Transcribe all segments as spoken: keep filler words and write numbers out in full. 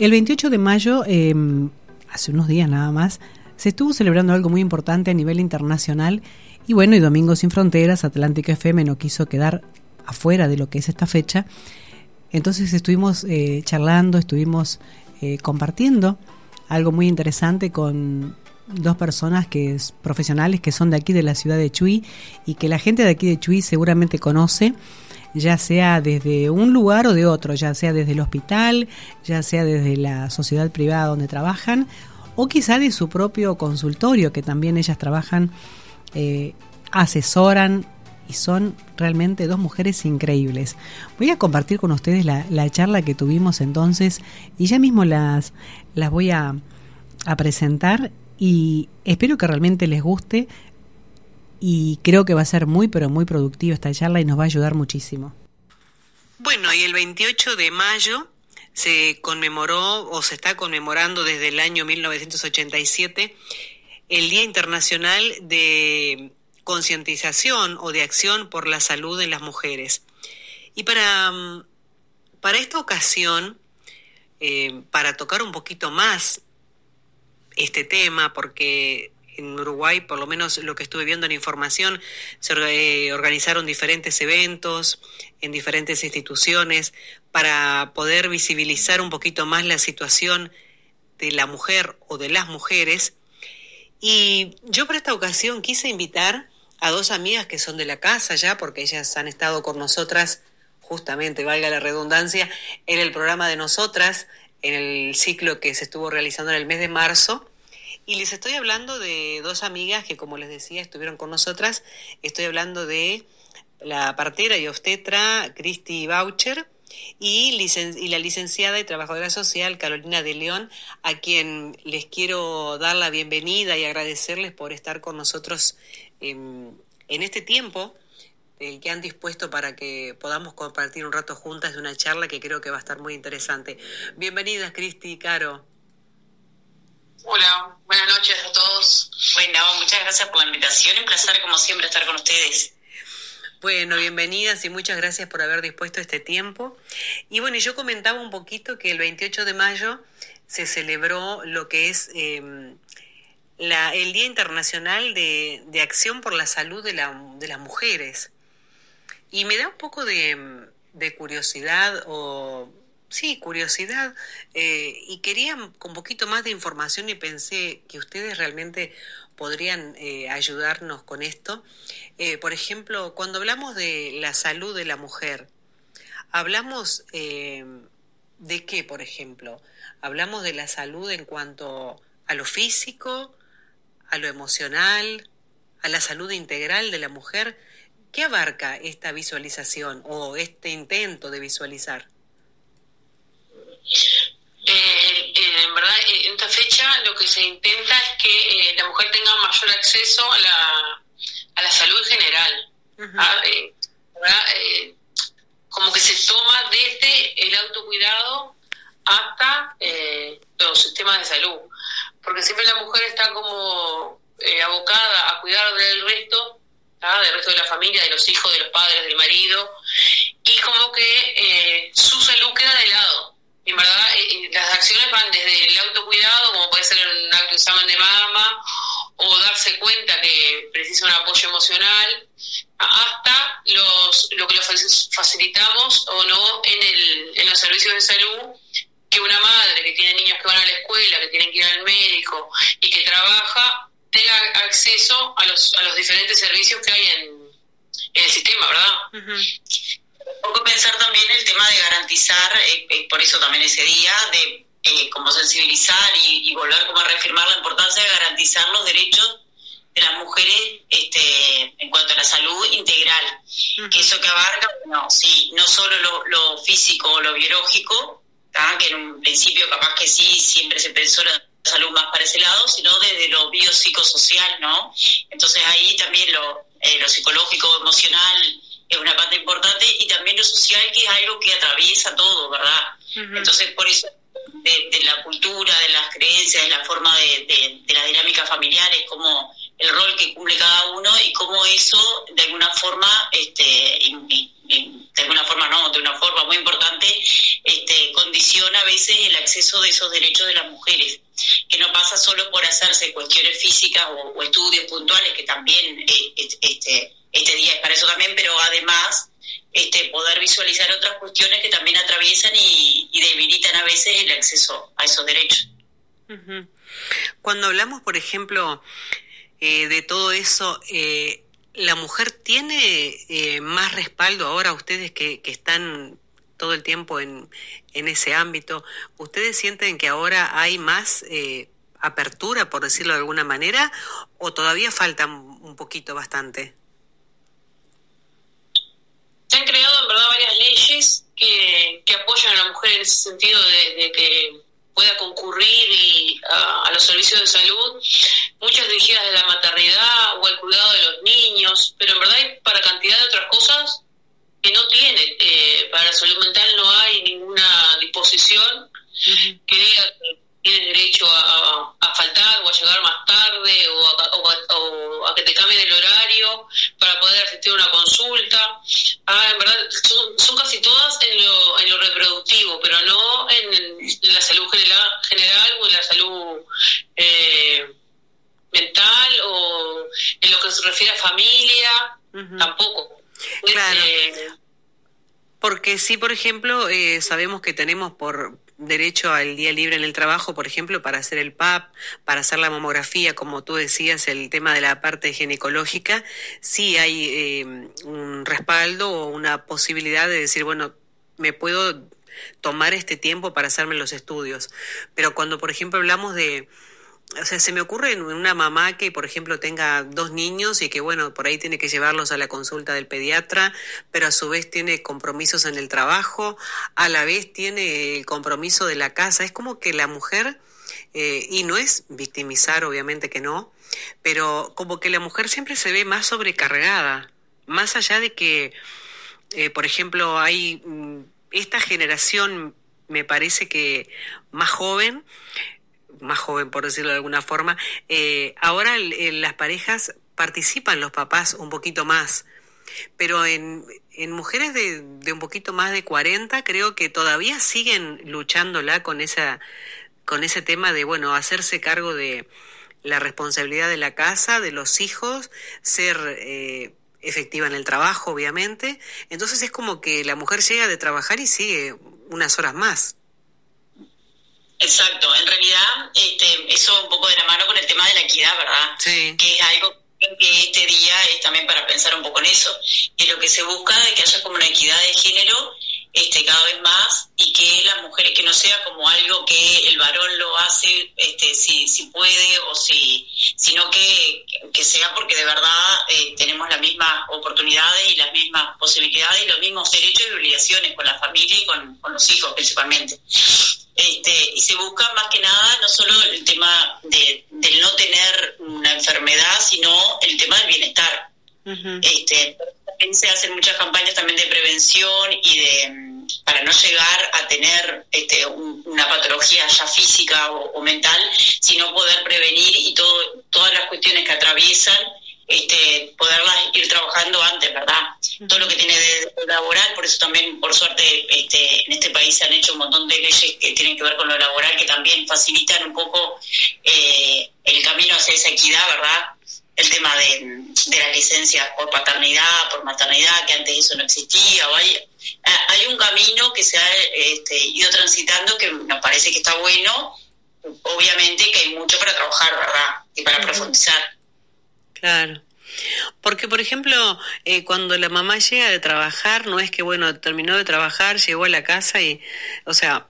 el veintiocho de mayo, eh, hace unos días nada más, se estuvo celebrando algo muy importante a nivel internacional y bueno, y Domingo Sin Fronteras, Atlántica F M no quiso quedar afuera de lo que es esta fecha. Entonces estuvimos eh, charlando, estuvimos eh, compartiendo algo muy interesante con dos personas que es profesionales que son de aquí de la ciudad de Chuy y que la gente de aquí de Chuy seguramente conoce, ya sea desde un lugar o de otro, ya sea desde el hospital, ya sea desde la sociedad privada donde trabajan o quizá de su propio consultorio, que también ellas trabajan, eh, asesoran y son realmente dos mujeres increíbles. Voy a compartir con ustedes la, la charla que tuvimos entonces y ya mismo las, las voy a, a presentar y espero que realmente les guste y creo que va a ser muy pero muy productiva esta charla y nos va a ayudar muchísimo. Bueno, y el veintiocho de mayo se conmemoró o se está conmemorando desde el año mil novecientos ochenta y siete el Día Internacional de Concientización o de Acción por la Salud en las Mujeres. Y para, para esta ocasión, eh, para tocar un poquito más este tema, porque en Uruguay, por lo menos lo que estuve viendo en información, se eh, organizaron diferentes eventos en diferentes instituciones para poder visibilizar un poquito más la situación de la mujer o de las mujeres. Y yo para esta ocasión quise invitar a dos amigas que son de la casa ya, porque ellas han estado con nosotras, justamente, valga la redundancia, en el programa de Nosotras, en el ciclo que se estuvo realizando en el mes de marzo. Y les estoy hablando de dos amigas que, como les decía, estuvieron con nosotras. Estoy hablando de la partera y obstetra Cristi Boucher y, licen- y la licenciada y trabajadora social Carolina de León, a quien les quiero dar la bienvenida y agradecerles por estar con nosotros en, en este tiempo el que han dispuesto para que podamos compartir un rato juntas de una charla que creo que va a estar muy interesante. Bienvenidas, Cristi y Caro. Hola, buenas noches a todos. Bueno, muchas gracias por la invitación. Un placer, como siempre, estar con ustedes. Bueno, bienvenidas y muchas gracias por haber dispuesto este tiempo. Y bueno, yo comentaba un poquito que el veintiocho de mayo se celebró lo que es eh, la, el Día Internacional de, de Acción por la Salud de, la, de las Mujeres. Y me da un poco de, de curiosidad o... Sí, curiosidad, eh, y quería con un poquito más de información y pensé que ustedes realmente podrían eh, ayudarnos con esto. Eh, por ejemplo, cuando hablamos de la salud de la mujer, hablamos eh, de qué, por ejemplo, hablamos de la salud en cuanto a lo físico, a lo emocional, a la salud integral de la mujer. ¿Qué abarca esta visualización o este intento de visualizar? Eh, eh, en verdad, eh, en esta fecha lo que se intenta es que eh, la mujer tenga mayor acceso a la, a la salud general. Uh-huh. ¿Ah? Eh, ¿verdad? Eh, como que se toma desde el autocuidado hasta eh, los sistemas de salud. Porque siempre la mujer está como eh, abocada a cuidar del resto, ¿ah? Del resto de la familia, de los hijos, de los padres, del marido, y como que eh, su salud queda de lado. En verdad, eh, las acciones van desde el autocuidado, como puede ser un autoexamen de mama, o darse cuenta que precisa un apoyo emocional, hasta los lo que lo facilitamos o no en, el, en los servicios de salud, que una madre que tiene niños que van a la escuela, que tienen que ir al médico y que trabaja, tenga acceso a los, a los diferentes servicios que hay en, en el sistema, ¿verdad? Uh-huh. Hay que pensar también el tema de garantizar, eh, eh, por eso también ese día, de eh, como sensibilizar y, y volver como a reafirmar la importancia de garantizar los derechos de las mujeres este, en cuanto a la salud integral. Uh-huh. Que eso que abarca, no, sí, no solo lo, lo físico o lo biológico, ¿tá? Que en un principio capaz que sí, siempre se pensó la salud más para ese lado, sino desde lo biopsicosocial, ¿no? Entonces ahí también lo, eh, lo psicológico, emocional, es una parte importante, y también lo social, que es algo que atraviesa todo, ¿verdad? Uh-huh. Entonces, por eso, de, de la cultura, de las creencias, de la forma de, de, de las dinámicas familiares, como el rol que cumple cada uno y cómo eso, de alguna forma, este, y, y, de alguna forma no, de una forma muy importante, este, condiciona a veces el acceso de esos derechos de las mujeres, que no pasa solo por hacerse cuestiones físicas o, o estudios puntuales, que también eh, este, este día es para eso también, pero además este, poder visualizar otras cuestiones que también atraviesan y, y debilitan a veces el acceso a esos derechos. Uh-huh. Cuando hablamos, por ejemplo, eh, de todo eso, eh, ¿la mujer tiene eh, más respaldo ahora, ustedes que, que están todo el tiempo en, en ese ámbito? ¿Ustedes sienten que ahora hay más eh, apertura, por decirlo de alguna manera, o todavía falta un poquito, bastante? Se han creado, en verdad, varias leyes que, que apoyan a la mujer en ese sentido de, de que pueda concurrir y, a, a los servicios de salud, muchas dirigidas a la maternidad o al cuidado de los niños, pero en verdad hay para cantidad de otras cosas que no tiene. Eh, para la salud mental no hay ninguna disposición uh-huh. que diga que tienes derecho a, a, a faltar o a llegar más tarde o a, o, a, o a que te cambien el horario para poder asistir a una consulta. Ah, en verdad son, son casi todas en lo, en lo reproductivo, pero no en, en la salud general, general o en la salud eh, mental o en lo que se refiere a familia, uh-huh. tampoco. Claro. Eh, Porque sí, por ejemplo, eh, sabemos que tenemos por derecho al día libre en el trabajo, por ejemplo, para hacer el P A P, para hacer la mamografía, como tú decías, el tema de la parte ginecológica, sí hay eh, un respaldo o una posibilidad de decir, bueno, me puedo tomar este tiempo para hacerme los estudios. Pero cuando, por ejemplo, hablamos de... O sea, se me ocurre en una mamá que, por ejemplo, tenga dos niños y que, bueno, por ahí tiene que llevarlos a la consulta del pediatra, pero a su vez tiene compromisos en el trabajo, a la vez tiene el compromiso de la casa. Es como que la mujer, eh, y no es victimizar, obviamente que no, pero como que la mujer siempre se ve más sobrecargada, más allá de que, eh, por ejemplo, hay esta generación, me parece que más joven, más joven por decirlo de alguna forma, eh, ahora en las parejas participan los papás un poquito más, pero en, en mujeres de, de un poquito más de cuarenta creo que todavía siguen luchándola con esa con ese tema de, bueno, hacerse cargo de la responsabilidad de la casa, de los hijos, ser eh, efectiva en el trabajo, obviamente. Entonces es como que la mujer llega de trabajar y sigue unas horas más. Exacto, en realidad este, eso un poco de la mano con el tema de la equidad, ¿verdad? Sí. Que es algo que este día es también para pensar un poco en eso, que lo que se busca es que haya como una equidad de género este, cada vez más, y que las mujeres, que no sea como algo que el varón lo hace este, si, si puede o si, sino que, que sea porque de verdad eh, tenemos las mismas oportunidades y las mismas posibilidades y los mismos derechos y obligaciones con la familia y con, con los hijos principalmente. Este, y se busca más que nada no solo el tema de, del no tener una enfermedad, sino el tema del bienestar. Uh-huh. Este, también se hacen muchas campañas también de prevención y de para no llegar a tener este, un, una patología ya física o, o mental, sino poder prevenir y todo, todas las cuestiones que atraviesan, este, poderlas ir trabajando antes, ¿verdad? Uh-huh. Todo lo que tiene de, de laboral, por eso también, por suerte, este, en este país se han hecho un montón de leyes que tienen que ver con lo laboral, que también facilitan un poco eh, el camino hacia esa equidad, ¿verdad? El tema de, de las licencias por paternidad, por maternidad, que antes eso no existía. O hay, hay un camino que se ha este, ido transitando que nos parece que está bueno. Obviamente que hay mucho para trabajar, ¿verdad? Y para uh-huh. profundizar. Claro. Porque, por ejemplo, eh, cuando la mamá llega de trabajar, no es que, bueno, terminó de trabajar, llegó a la casa y, o sea,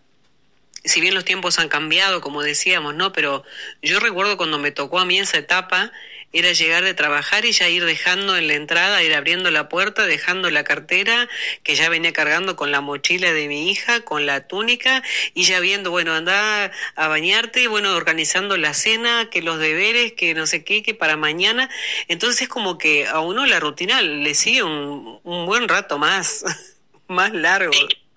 si bien los tiempos han cambiado, como decíamos, ¿no? Pero yo recuerdo cuando me tocó a mí esa etapa, era llegar de trabajar y ya ir dejando en la entrada, ir abriendo la puerta, dejando la cartera, que ya venía cargando con la mochila de mi hija, con la túnica, y ya viendo, bueno, andá a bañarte, bueno, organizando la cena, que los deberes, que no sé qué, que para mañana. Entonces es como que a uno la rutina le sigue un, un buen rato más, más largo.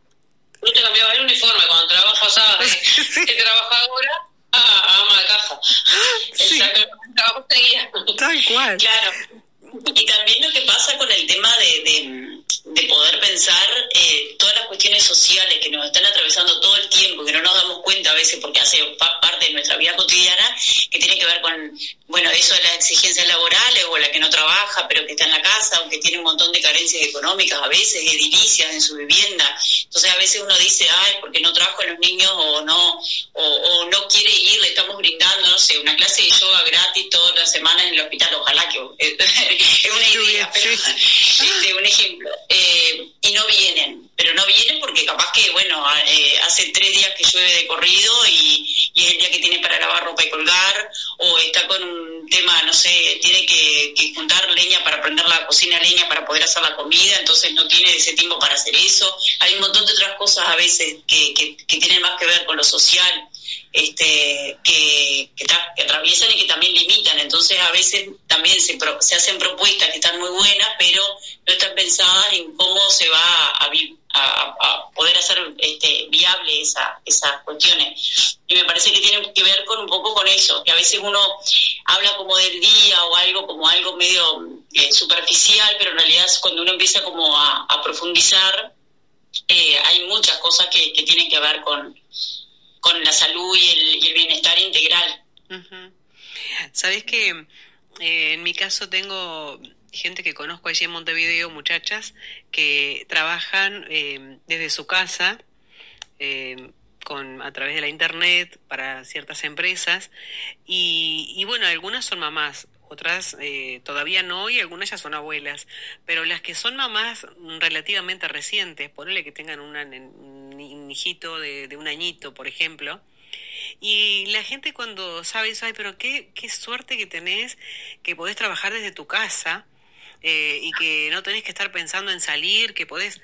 No te cambiaba el uniforme cuando trabajas, de, de trabajadora a, a ama de casa. Sí. El trabajo seguía. Tal cual. Claro. Y también lo que pasa con el tema de, de, de poder pensar eh, todas las cuestiones sociales que nos están atravesando todo el tiempo, que no nos damos cuenta a veces porque hace pa- parte de nuestra vida cotidiana, que tiene que ver con, bueno, eso de las exigencias laborales, o la que no trabaja pero que está en la casa, o que tiene un montón de carencias económicas a veces, edilicias en su vivienda. Entonces a veces uno dice, ay, porque no trabajo a los niños, o no, o, o no quiere ir, le estamos brindando, no sé, una clase de yoga gratis todas las semanas en el hospital, ojalá que es una idea, pero este, un ejemplo, eh, y no vienen, pero no vienen porque capaz que, bueno, eh, hace tres días que llueve de corrido y, y es el día que tiene para lavar ropa y colgar, o está con un tema, no sé, tiene que, que juntar leña para prender la cocina, leña para poder hacer la comida, entonces no tiene ese tiempo para hacer eso. Hay un montón de otras cosas a veces que, que, que tienen más que ver con lo social, este que, que, tra- que atraviesan y que también limitan. Entonces a veces también se, pro- se hacen propuestas que están muy buenas, pero no están pensadas en cómo se va a, vi- a, a poder hacer este, viable esa, esas cuestiones. Y me parece que tiene que ver con un poco con eso, que a veces uno habla como del día o algo como algo medio eh, superficial, pero en realidad cuando uno empieza como a, a profundizar, eh, hay muchas cosas que, que tienen que ver con con la salud y el, y el bienestar integral. Uh-huh. Sabés que eh, en mi caso tengo gente que conozco allí en Montevideo, muchachas, que trabajan eh, desde su casa, eh, con a través de la internet para ciertas empresas, y, y bueno, algunas son mamás, otras eh, todavía no, y algunas ya son abuelas, pero las que son mamás relativamente recientes, ponele que tengan una, un hijito de, de un añito, por ejemplo, y la gente cuando sabe eso, ay, pero qué, qué suerte que tenés, que podés trabajar desde tu casa, eh, y que no tenés que estar pensando en salir, que podés...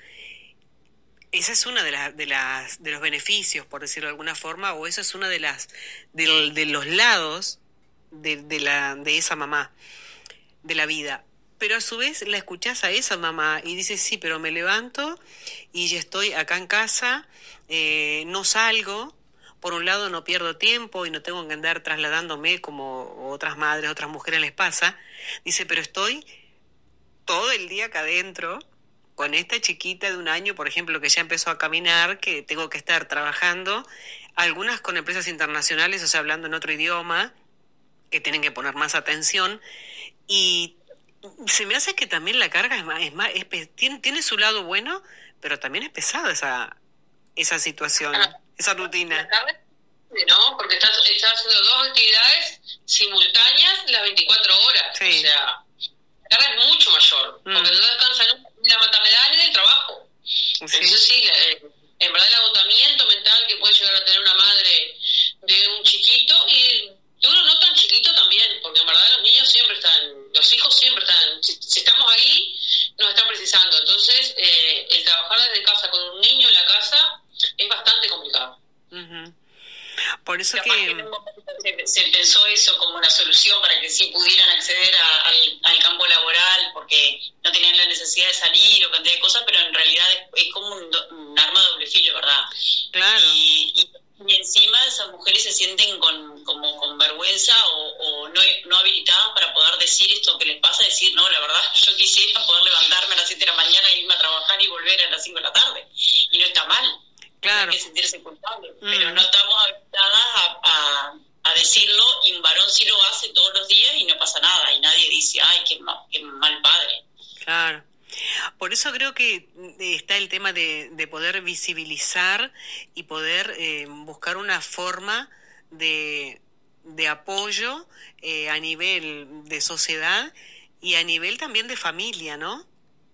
Esa es una de las de las de los beneficios, por decirlo de alguna forma, o eso es una de las de, de los lados de, de la de esa mamá, de la vida. Pero a su vez la escuchás a esa mamá y dices, sí, pero me levanto y ya estoy acá en casa, eh, no salgo, por un lado no pierdo tiempo y no tengo que andar trasladándome como otras madres, otras mujeres les pasa. Dice, pero estoy todo el día acá adentro, con esta chiquita de un año, por ejemplo, que ya empezó a caminar, que tengo que estar trabajando, algunas con empresas internacionales, o sea, hablando en otro idioma, que tienen que poner más atención, y se me hace que también la carga es más, es más es, tiene, tiene su lado bueno, pero también es pesada esa esa situación, ah, esa rutina. La carga, ¿no? Porque estás, estás haciendo dos actividades simultáneas las veinticuatro horas, sí. O sea, la carga es mucho mayor, mm. porque no descansan ni la maternidad ni el trabajo. Sí. Entonces sí, eh, en verdad el agotamiento mental que puede llegar a tener una madre de un chiquito, y de uno no tan chiquito también, porque en verdad los niños siempre están, los hijos siempre están, si, si estamos ahí, nos están precisando. Entonces, eh, el trabajar desde casa con un niño en la casa es bastante complicado. Uh-huh. Por eso Capaz que... que en un momento se, se pensó eso como una solución para que sí pudieran acceder a, al, al campo laboral, porque no tenían la necesidad de salir o cantidad de cosas, pero en realidad es, es como un, un arma de doble filo, ¿verdad? Claro. Y, y Y encima esas mujeres se sienten con como con vergüenza o, o no, no habilitadas para poder decir esto que les pasa, decir, no, la verdad, yo quisiera poder levantarme a las siete de la mañana e irme a trabajar y volver a las cinco de la tarde. Y no está mal, claro. Hay que sentirse culpable, Mm. pero no estamos habilitadas a, a, a decirlo, y un varón sí lo hace todos los días y no pasa nada, y nadie dice, ay, qué, ma, qué mal padre. Claro. Por eso creo que está el tema de, de poder visibilizar y poder eh, buscar una forma de, de apoyo eh, a nivel de sociedad y a nivel también de familia, ¿no?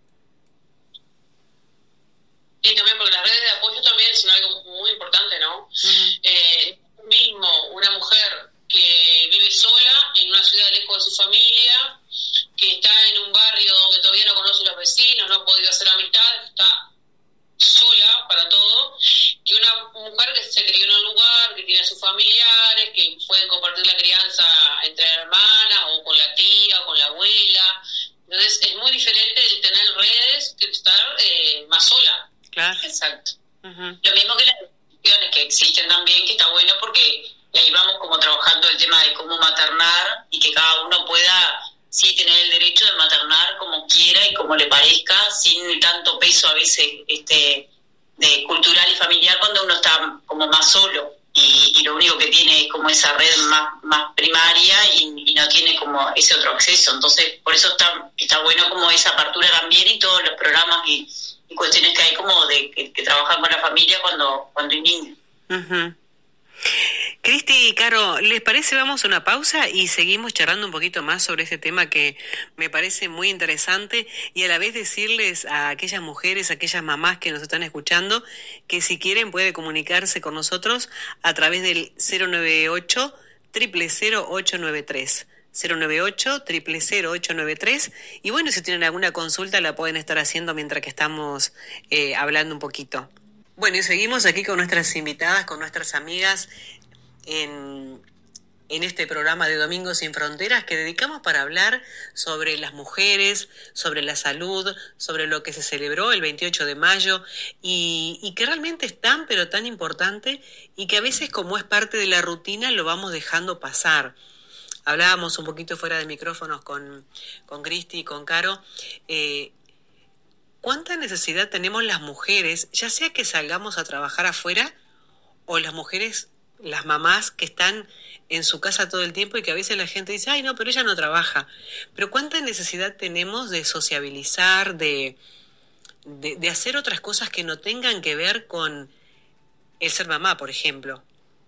Sí, también porque las redes de apoyo también son algo muy importante, ¿no? Uh-huh. Eh, mismo una mujer que vive sola en una ciudad lejos de su familia, que está en un barrio donde todavía no conoce a los vecinos, no ha podido hacer amistades, está sola para todo, que una mujer que se crió en un lugar, que tiene a sus familiares, que pueden compartir la crianza entre hermanas, o con la tía, o con la abuela. Entonces es muy diferente el tener redes que estar eh, más sola. Claro. Exacto. Uh-huh. Lo mismo que las instituciones que existen también, que está bueno porque ahí vamos como trabajando el tema de cómo maternar, y que cada uno pueda sí tener el derecho de maternar como quiera y como le parezca, sin tanto acceso a veces este de cultural y familiar cuando uno está como más solo y, y lo único que tiene es como esa red más, más primaria y, y no tiene como ese otro acceso. Entonces, por eso está, está bueno como esa apertura también y todos los programas y, y cuestiones que hay como de que, que trabajan con la familia cuando, cuando hay niños. Uh-huh. Cristi y Caro, ¿les parece vamos a una pausa y seguimos charlando un poquito más sobre este tema que me parece muy interesante y a la vez decirles a aquellas mujeres, a aquellas mamás que nos están escuchando que si quieren puede comunicarse con nosotros a través del cero nueve ocho, cero cero cero, ocho nueve tres cero nueve ocho, cero cero cero, ocho nueve tres y bueno, si tienen alguna consulta la pueden estar haciendo mientras que estamos eh, hablando un poquito. Bueno, y seguimos aquí con nuestras invitadas, con nuestras amigas en, en este programa de Domingos Sin Fronteras que dedicamos para hablar sobre las mujeres, sobre la salud, sobre lo que se celebró el veintiocho de mayo y, y que realmente es tan pero tan importante y que a veces como es parte de la rutina lo vamos dejando pasar. Hablábamos un poquito fuera de micrófonos con, con Cristi y con Caro. Eh, ¿Cuánta necesidad tenemos las mujeres, ya sea que salgamos a trabajar afuera o las mujeres, las mamás que están en su casa todo el tiempo y que a veces la gente dice, ay no, pero ella no trabaja? Pero ¿cuánta necesidad tenemos de sociabilizar, de, de, de hacer otras cosas que no tengan que ver con el ser mamá, por ejemplo?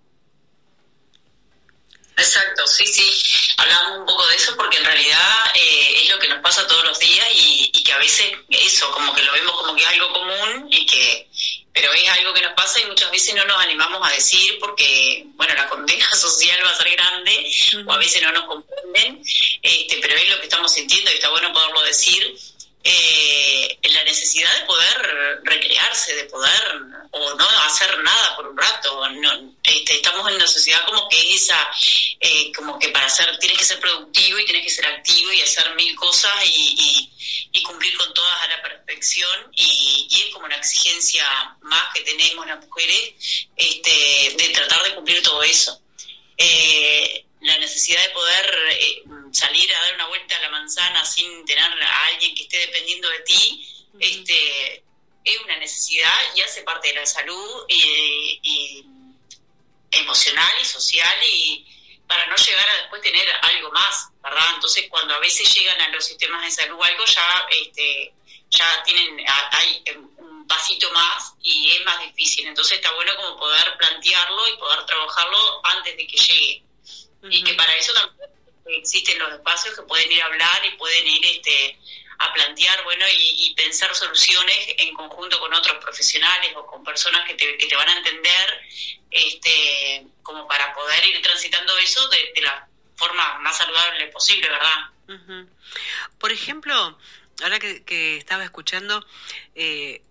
Exacto, sí, sí, hablamos un poco de eso porque en realidad eh, es lo que nos pasa todos los días y, y que a veces eso, como que lo vemos como que es algo común y que, pero es algo que nos pasa y muchas veces no nos animamos a decir porque, bueno, la condena social va a ser grande uh-huh. o a veces no nos comprenden, este, pero es lo que estamos sintiendo y está bueno poderlo decir. Eh, la necesidad de poder recrearse, de poder o no hacer nada por un rato. No, este, estamos en una sociedad como que esa, eh, como que para hacer tienes que ser productivo y tienes que ser activo y hacer mil cosas y, y, y cumplir con todas a la perfección y, y es como una exigencia más que tenemos las mujeres este, de tratar de cumplir todo eso. Eh, la necesidad de poder eh, salir a dar una vuelta a la manzana sin tener a alguien que esté dependiendo de ti, uh-huh. este, es una necesidad y hace parte de la salud y, y emocional y social y para no llegar a después tener algo más, ¿verdad? Entonces cuando a veces llegan a los sistemas de salud algo ya, este, ya tienen hay un pasito más y es más difícil, entonces está bueno como poder plantearlo y poder trabajarlo antes de que llegue. Uh-huh. Y que para eso también existen los espacios que pueden ir a hablar y pueden ir este a plantear, bueno, y, y pensar soluciones en conjunto con otros profesionales o con personas que te, que te van a entender, este como para poder ir transitando eso de, de la forma más saludable posible, ¿verdad? Uh-huh. Por ejemplo, ahora que, que estaba escuchando, eh,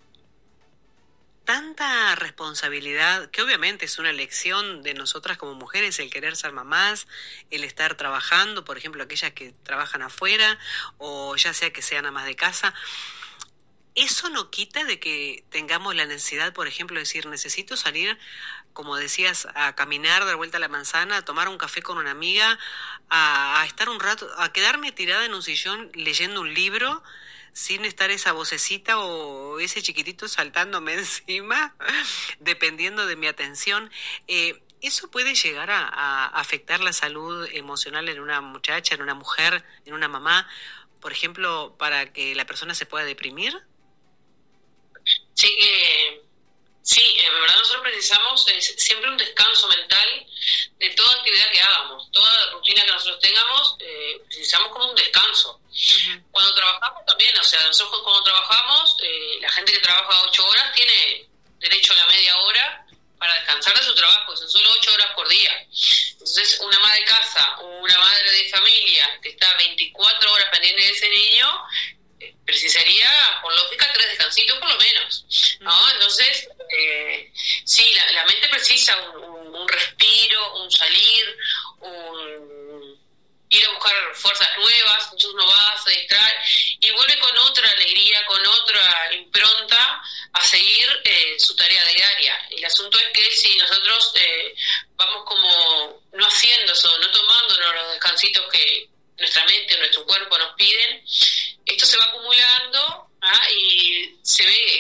tanta responsabilidad, que obviamente es una elección de nosotras como mujeres, el querer ser mamás, el estar trabajando, por ejemplo, aquellas que trabajan afuera, o ya sea que sean amas de casa. Eso no quita de que tengamos la necesidad, por ejemplo, de decir, necesito salir, como decías, a caminar, dar vuelta a la manzana, a tomar un café con una amiga, a, a estar un rato, a quedarme tirada en un sillón leyendo un libro, sin estar esa vocecita o ese chiquitito saltándome encima, dependiendo de mi atención. Eh, ¿Eso puede llegar a, a afectar la salud emocional en una muchacha, en una mujer, en una mamá, por ejemplo, para que la persona se pueda deprimir? Sí, eh, sí, en verdad nosotros precisamos eh, siempre un descanso mental de toda actividad que hagamos, toda rutina que nosotros tengamos, eh, precisamos como un descanso. Uh-huh. Cuando trabajamos también, o sea, nosotros cuando trabajamos, eh, la gente que trabaja ocho horas tiene derecho a la media hora para descansar de su trabajo, son solo ocho horas por día. Entonces, una madre de casa, una madre de familia que está veinticuatro horas pendiente de ese niño, eh, precisaría, por lógica, tres descansitos por lo menos, ¿no? Uh-huh. Entonces, eh, sí, la, la mente precisa un, un, un respiro, un salir, un ir a buscar fuerzas nuevas, entonces uno va, se distrae y vuelve con otra alegría, con otra impronta a seguir eh, su tarea diaria. El asunto es que si nosotros eh, vamos como no haciendo eso, no tomándonos los descansitos que nuestra mente o nuestro cuerpo nos piden, esto se va acumulando, ¿ah? Y se ve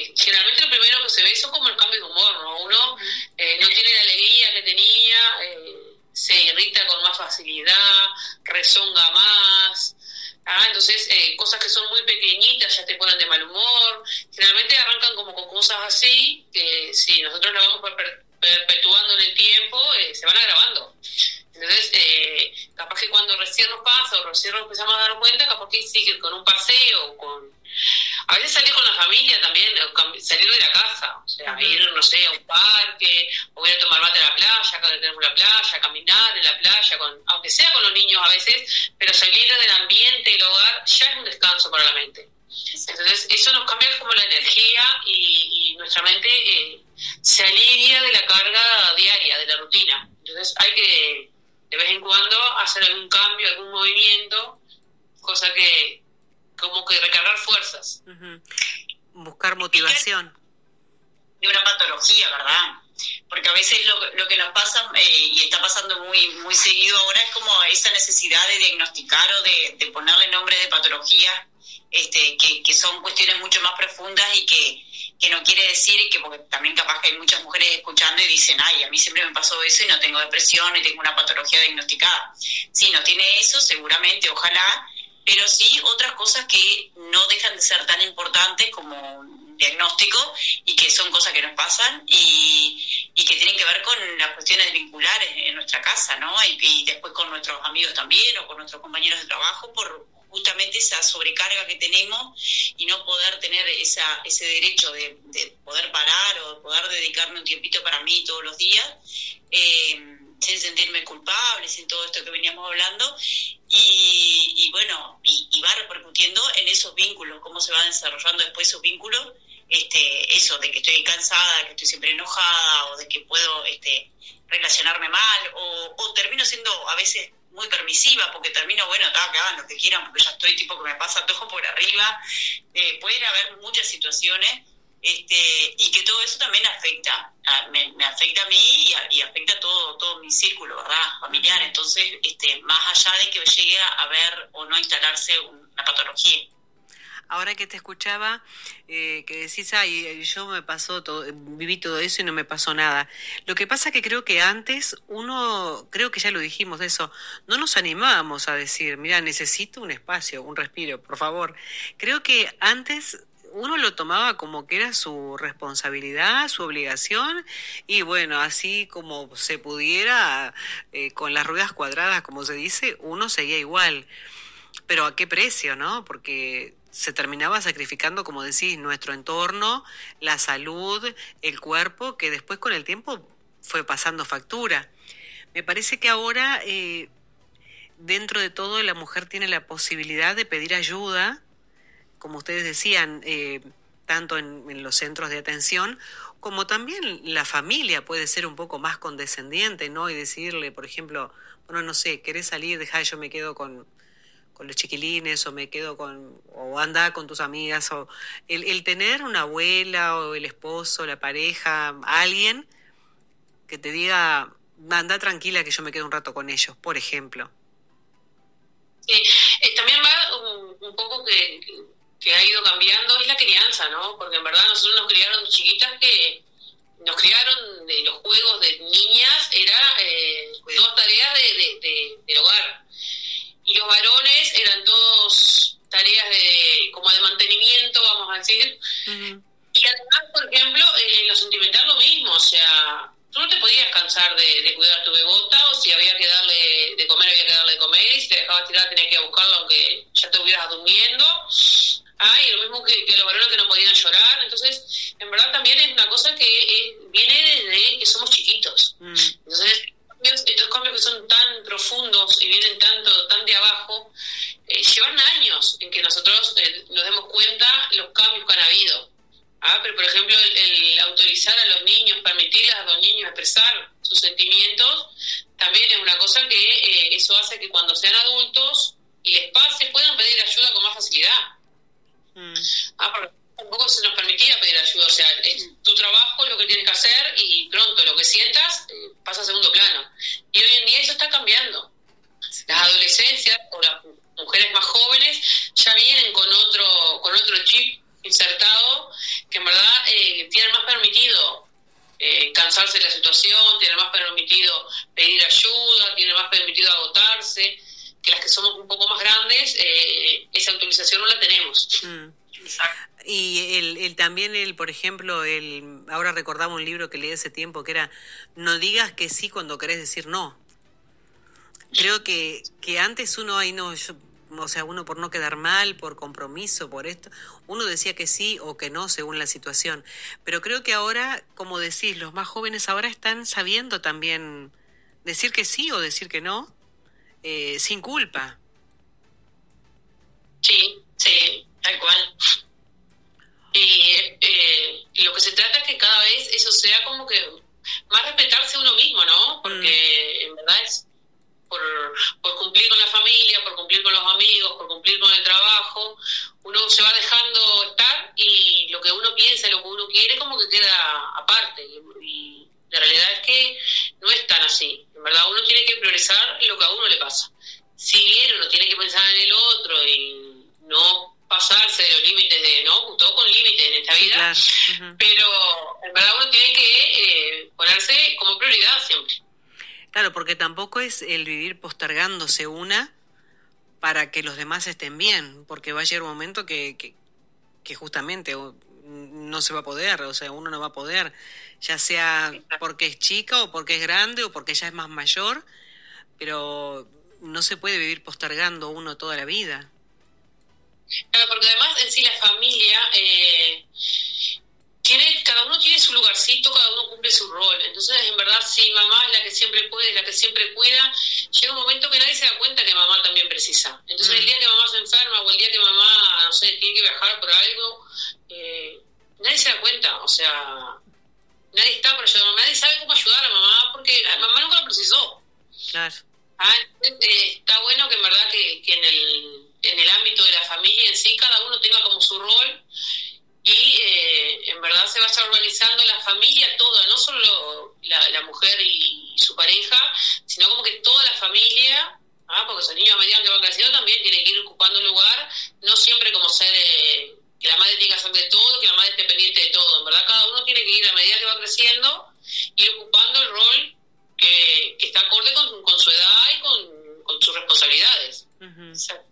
facilidad, rezonga más. Ah, entonces, eh, cosas que son muy pequeñitas ya te ponen de mal humor. Generalmente arrancan como con cosas así, que si nosotros las vamos per- perpetuando en el tiempo, eh, se van agravando. Entonces, eh, capaz que cuando recién nos pasa o recién nos empezamos a dar cuenta, capaz que sí, que con un paseo, con a veces salir con la familia también, salir de la casa, o sea, uh-huh. ir, no sé, a un parque, o ir a tomar mate a la playa, acá tenemos la playa, caminar en la playa, con, aunque sea con los niños a veces, pero salir del ambiente del hogar ya es un descanso para la mente. Entonces, eso nos cambia como la energía y, y nuestra mente eh, se alivia de la carga diaria, de la rutina. Entonces, hay que, de vez en cuando, hacer algún cambio, algún movimiento, cosa que como que recargar fuerzas. Uh-huh. Buscar motivación. De una patología, ¿verdad? Porque a veces lo, lo que nos pasa, eh, y está pasando muy muy seguido ahora, es como esa necesidad de diagnosticar o de, de ponerle nombre de patología, este, que, que son cuestiones mucho más profundas y que, que no quiere decir, que porque también capaz que hay muchas mujeres escuchando y dicen, ay, a mí siempre me pasó eso y no tengo depresión y tengo una patología diagnosticada. Sí, no tiene eso, seguramente, ojalá, pero sí otras cosas que no dejan de ser tan importantes como un diagnóstico y que son cosas que nos pasan y, y que tienen que ver con las cuestiones vinculares en nuestra casa, ¿no? Y, y después con nuestros amigos también o con nuestros compañeros de trabajo por justamente esa sobrecarga que tenemos y no poder tener esa ese derecho de, de poder parar o de poder dedicarme un tiempito para mí todos los días, eh, sin sentirme culpable, sin todo esto que veníamos hablando. Y, y bueno, y, y va repercutiendo en esos vínculos, cómo se van desarrollando después esos vínculos, este, eso de que estoy cansada, de que estoy siempre enojada, o de que puedo este, relacionarme mal, o, o termino siendo a veces muy permisiva, porque termino, bueno, está, que hagan lo que quieran, porque ya estoy tipo que me pasa todo por arriba. Eh, pueden haber muchas situaciones, este, y que todo eso también afecta, a, me, me afecta a mí y, a, y afecta a todo, todo mi círculo, ¿verdad? Familiar. Entonces, este, más allá de que llegue a haber o no instalarse una patología. Ahora que te escuchaba, eh, que decís, ay, yo me pasó todo, viví todo eso y no me pasó nada. Lo que pasa que creo que antes uno, creo que ya lo dijimos eso, no nos animábamos a decir, mira, necesito un espacio, un respiro, por favor. Creo que antes uno lo tomaba como que era su responsabilidad, su obligación, y bueno, así como se pudiera, eh, con las ruedas cuadradas, como se dice, uno seguía igual. Pero ¿a qué precio, no? Porque se terminaba sacrificando, como decís, nuestro entorno, la salud, el cuerpo, que después con el tiempo fue pasando factura. Me parece que ahora, eh, dentro de todo, la mujer tiene la posibilidad de pedir ayuda, como ustedes decían, eh, tanto en, en los centros de atención, como también la familia puede ser un poco más condescendiente, ¿no? Y decirle, por ejemplo, bueno, no sé, ¿querés salir? Dejá, yo me quedo con, con los chiquilines, o me quedo con, o anda con tus amigas, o el, el tener una abuela, o el esposo, la pareja, alguien que te diga, anda tranquila que yo me quedo un rato con ellos, por ejemplo. Sí, eh, también va un, un poco que... que ha ido cambiando es la crianza, ¿no? Porque en verdad nosotros nos criaron chiquitas que nos criaron de los juegos de niñas, era eh, todas tareas de, de, de, del hogar. Y los varones eran todos tareas de como de mantenimiento, vamos a decir. Uh-huh. Y además, por ejemplo, eh, en lo sentimental lo mismo, o sea, tú no te podías cansar de, de cuidar a tu bebota, o si había que darle de comer, había que darle de comer, y si te dejabas tirar tenías que ir a buscarla aunque ya te hubieras durmiendo. Ah, y lo mismo que, que los varones que no podían llorar. Entonces, en verdad también es una cosa que es, viene desde que somos chiquitos. Mm. Entonces, estos cambios que son tan profundos y vienen tanto, tan de abajo, eh, llevan años en que nosotros eh, nos demos cuenta los cambios que han habido. Ah, pero por ejemplo, el, el autorizar a los niños, permitirles a los niños expresar sus sentimientos, también es una cosa que eh, eso hace que cuando sean adultos y les pase, puedan pedir ayuda con más facilidad. Mm. Ah, porque tampoco se nos permitía pedir ayuda, o sea, es tu trabajo, lo que tienes que hacer, y pronto lo que sientas eh, pasa a segundo plano. Y hoy en día eso está cambiando. Sí. Las adolescencias o las mujeres más jóvenes ya vienen con otro con otro chip insertado, que en verdad eh, tienen más permitido eh, cansarse de la situación, tienen más permitido pedir ayuda, tienen más permitido agotar hace que las que somos un poco más grandes, eh, esa autorización no la tenemos. Mm. Y el, el también el, por ejemplo, el ahora recordaba un libro que leí hace tiempo que era no digas que sí cuando querés decir no. Creo que, que antes uno ahí no, yo, o sea, uno por no quedar mal, por compromiso, por esto, uno decía que sí o que no según la situación. Pero creo que ahora, como decís, los más jóvenes ahora están sabiendo también decir que sí o decir que no, eh, sin culpa. Sí, sí, tal cual. Y eh, lo que se trata es que cada vez eso sea como que más respetarse uno mismo, ¿no? Porque mm. en verdad es por, por cumplir con la familia, por cumplir con los amigos, por cumplir con el trabajo, uno se va dejando estar y lo que uno piensa, lo que uno quiere como que queda aparte. Y, y la realidad es que no es tan así. En verdad uno tiene que priorizar lo que a uno le pasa. Si bien uno tiene que pensar en el otro y no pasarse de los límites de, ¿no? Todo con límites en esta vida, sí, claro. Uh-huh. Pero en verdad uno tiene que eh, ponerse como prioridad siempre. Claro, porque tampoco es el vivir postergándose una para que los demás estén bien, porque va a llegar un momento que, que, que justamente no se va a poder, o sea, uno no va a poder, ya sea porque es chica o porque es grande o porque ya es más mayor, pero no se puede vivir postergando uno toda la vida. Claro, porque además en sí la familia eh, tiene, cada uno tiene su lugarcito, cada uno cumple su rol. Entonces, en verdad, si mamá es la que siempre puede, es la que siempre cuida, llega un momento que nadie se da cuenta que mamá también precisa. Entonces, mm. el día que mamá se enferma o el día que mamá, no sé, tiene que viajar por algo, eh, nadie se da cuenta. O sea, nadie está para ayudar, nadie sabe cómo ayudar a mamá porque la mamá nunca lo precisó. Claro. Ah, eh, está bueno que en verdad que, que en el en el ámbito de la familia en sí, cada uno tenga como su rol y eh, en verdad se vaya organizando la familia toda, no solo la, la mujer y, y su pareja, sino como que toda la familia, ¿ah? Porque esos niños a medida que van creciendo también tienen que ir ocupando un lugar, no siempre como ser, eh, que la madre tiene que hacer de todo, que la madre esté pendiente de todo, en verdad cada uno tiene que ir a medida que va creciendo, ir ocupando el rol que, que está acorde con, con su edad y con, con sus responsabilidades. Uh-huh. Exacto.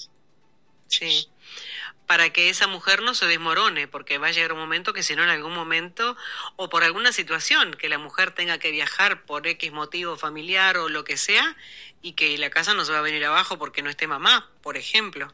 Sí, para que esa mujer no se desmorone, porque va a llegar un momento que si no en algún momento, o por alguna situación, que la mujer tenga que viajar por X motivo familiar o lo que sea, y que la casa no se va a venir abajo porque no esté mamá, por ejemplo.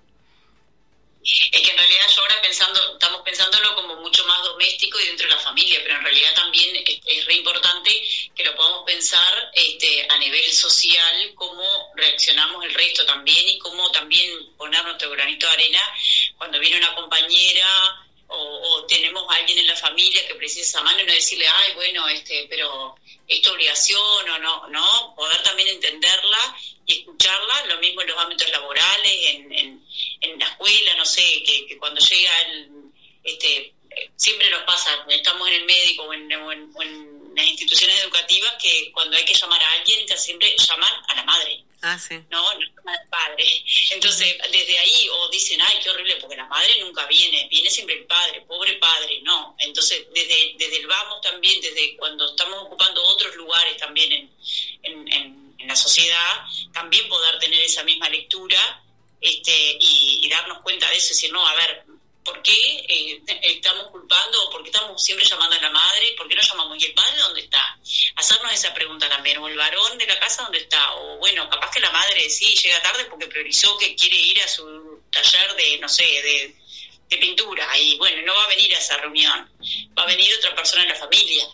Es que en realidad yo ahora pensando, estamos pensándolo como mucho más doméstico y dentro de la familia, pero en realidad también es, es re importante que lo podamos pensar este, a nivel social, cómo reaccionamos el resto también y cómo también poner nuestro granito de arena cuando viene una compañera o, o tenemos a alguien en la familia que precisa esa mano y no decirle, ay, bueno, este, pero es tu obligación o no, no, poder también entenderla y escucharla, lo mismo en los ámbitos laborales, en, en, en la escuela, no sé, que, que cuando llega el, este, siempre nos pasa, estamos en el médico o en, o, en, o en las instituciones educativas que cuando hay que llamar a alguien, ya siempre llaman a la madre. Ah, sí. No, no llaman al padre. Entonces, desde ahí, o dicen, ay, qué horrible, porque la madre nunca viene, viene siempre el padre, pobre padre, no. Entonces, desde, desde el vamos también, desde cuando estamos ocupando otros lugares también en, en, en, en la sociedad, también poder tener esa misma lectura este y, y darnos cuenta de eso, decir, no, a ver, ¿por qué eh, estamos culpando o por qué estamos siempre llamando a la madre? ¿Por qué no llamamos? ¿Y el padre dónde está? Hacernos esa pregunta también, o el varón de la casa dónde está, o bueno, capaz que la madre sí llega tarde porque priorizó que quiere ir a su taller de, no sé, de, de pintura, y bueno, no va a venir a esa reunión, va a venir otra persona en la familia,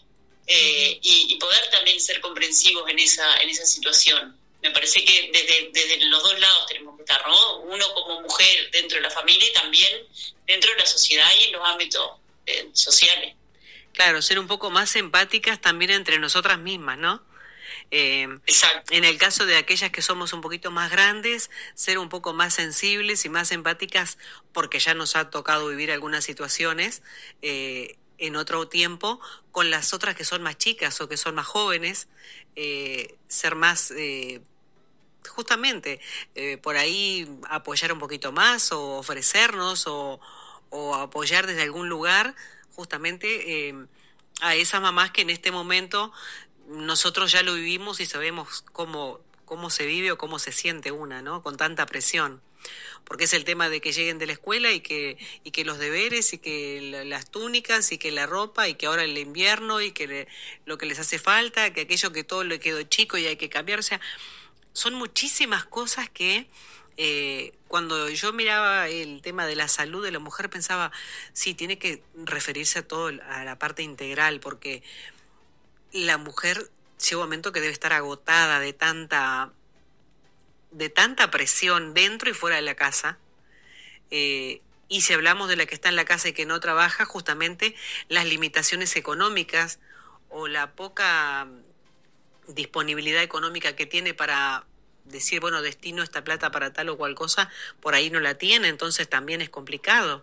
eh, y, y poder también ser comprensivos en esa, en esa situación. Me parece que desde, desde los dos lados tenemos que estar, ¿no? Uno como mujer dentro de la familia y también dentro de la sociedad y en los ámbitos eh, sociales. Claro, ser un poco más empáticas también entre nosotras mismas, ¿no? Eh, Exacto. En el caso de aquellas que somos un poquito más grandes, ser un poco más sensibles y más empáticas porque ya nos ha tocado vivir algunas situaciones eh, en otro tiempo, con las otras que son más chicas o que son más jóvenes, eh, ser más... Eh, justamente eh, por ahí apoyar un poquito más o ofrecernos o, o apoyar desde algún lugar justamente eh, a esas mamás que en este momento nosotros ya lo vivimos y sabemos cómo, cómo se vive o cómo se siente una, ¿no? Con tanta presión. Porque es el tema de que lleguen de la escuela y que y que los deberes y que la, las túnicas y que la ropa y que ahora el invierno y que le, lo que les hace falta, que aquello que todo le quedó chico y hay que cambiar. O sea, son muchísimas cosas que eh, cuando yo miraba el tema de la salud de la mujer pensaba, sí, tiene que referirse a todo, a la parte integral, porque la mujer llega un momento que debe estar agotada de tanta de tanta presión dentro y fuera de la casa, eh, y si hablamos de la que está en la casa y que no trabaja, justamente las limitaciones económicas o la poca disponibilidad económica que tiene para decir, bueno, destino esta plata para tal o cual cosa, por ahí no la tiene, entonces también es complicado.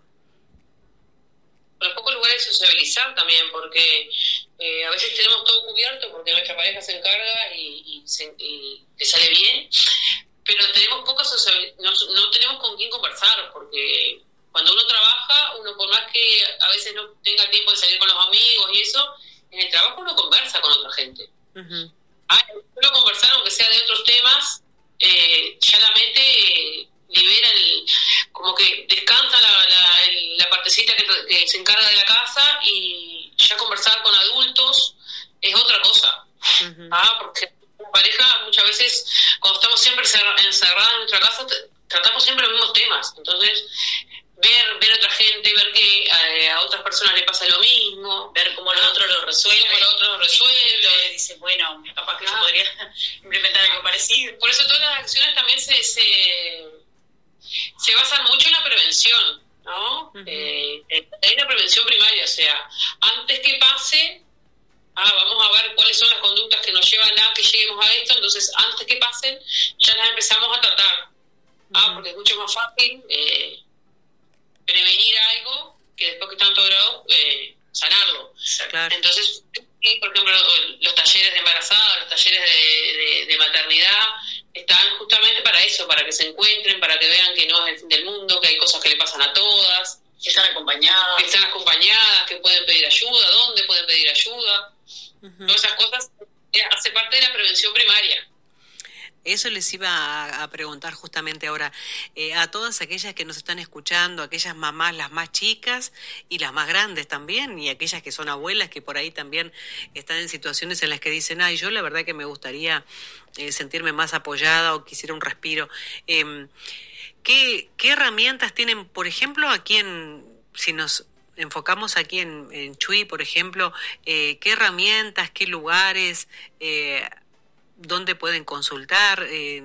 Por pocos lugares sociabilizar también, porque eh, a veces tenemos todo cubierto porque nuestra pareja se encarga y, y, se, y le sale bien, pero tenemos poca sociabilidad, no, no tenemos con quién conversar, porque cuando uno trabaja, uno por más que a veces no tenga tiempo de salir con los amigos y eso, en el trabajo uno conversa con otra gente. Uh-huh. Ah, solo conversar, aunque sea de otros temas, eh, ya la mente eh, libera el, como que descansa la, la, el, la partecita que, que se encarga de la casa, y ya conversar con adultos es otra cosa. Uh-huh. Ah, porque la pareja muchas veces, cuando estamos siempre encerradas en nuestra casa, tratamos siempre los mismos temas. Entonces, ver ver a otra gente, ver que eh, a otras personas le pasa lo mismo, ver cómo los otros lo resuelven, cómo los otros lo resuelven, dice, bueno, capaz que ah. yo podría implementar algo parecido. Por eso todas las acciones también se se, se basan mucho en la prevención, ¿no? Uh-huh. eh, hay una prevención primaria, o sea, antes que pase, ah, vamos a ver cuáles son las conductas que nos llevan a que lleguemos a esto, entonces antes que pasen ya las empezamos a tratar. Uh-huh. Ah, porque es mucho más fácil eh, prevenir algo que después que está en todo grado, eh, sanarlo. Claro. Entonces, por ejemplo, los talleres de embarazadas, los talleres de, de, de maternidad, están justamente para eso, para que se encuentren, para que vean que no es el fin del mundo, que hay cosas que le pasan a todas, que están acompañadas, que están acompañadas, que pueden pedir ayuda, dónde pueden pedir ayuda. Uh-huh. Todas esas cosas hace parte de la prevención primaria. Eso les iba a, a preguntar justamente ahora, eh, a todas aquellas que nos están escuchando, aquellas mamás, las más chicas y las más grandes también, y aquellas que son abuelas que por ahí también están en situaciones en las que dicen, ay, yo la verdad que me gustaría eh, sentirme más apoyada o quisiera un respiro. Eh, ¿qué, ¿Qué herramientas tienen, por ejemplo, aquí en, si nos enfocamos aquí en, en Chuy, por ejemplo, eh, qué herramientas, qué lugares, eh, dónde pueden consultar eh,